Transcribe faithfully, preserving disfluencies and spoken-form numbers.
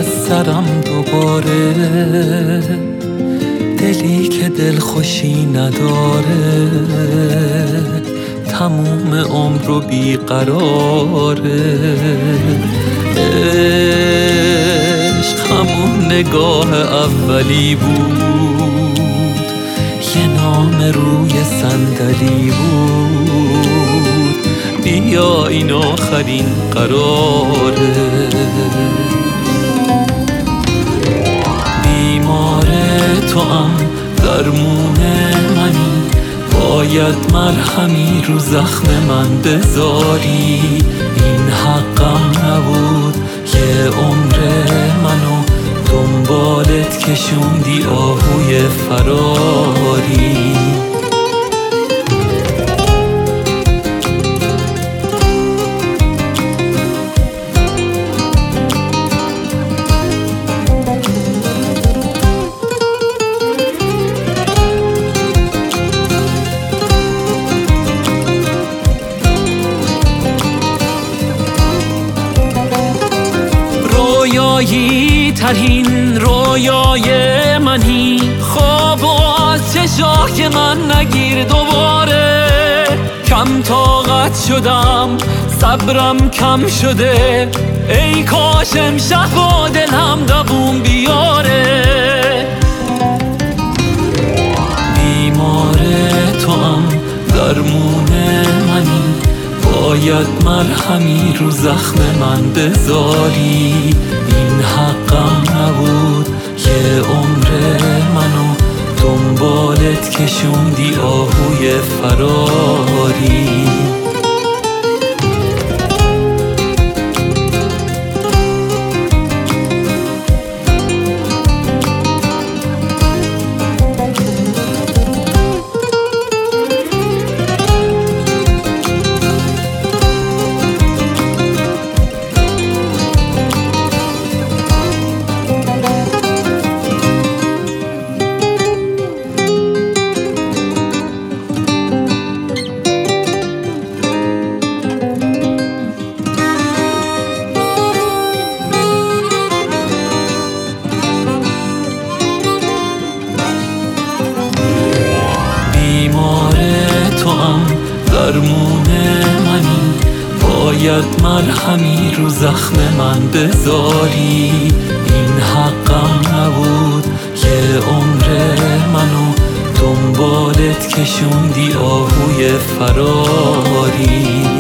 سرم دوباره، دلی که دلخوشی نداره، تموم عمر رو بیقراره. عشق همون نگاه اولی بود، یه نام روی صندلی بود، بیا این آخرین قراره. بیمار توام، درمون منی، باید مرهمی رو زخم من بذاری. این حقم نبود یه عمر منو دنبالت کشوندی آهوی فراری. رویایی ترین رویای منی، خواب و از چشای من نگیر دوباره. کم طاقت شدم، صبرم کم شده، ای کاش امشب و دلم دووم بیاره. بیمار توام، درمون منی، باید مرهمی رو زخم من بذاری. این حقم نبود یه عمر منو دنبالت کشوندی آهوی فراری. درمون منی، باید مرهمی رو زخم من بذاری. این حقم نبود یه عمر منو دنبالت کشوندی آهوی فراری.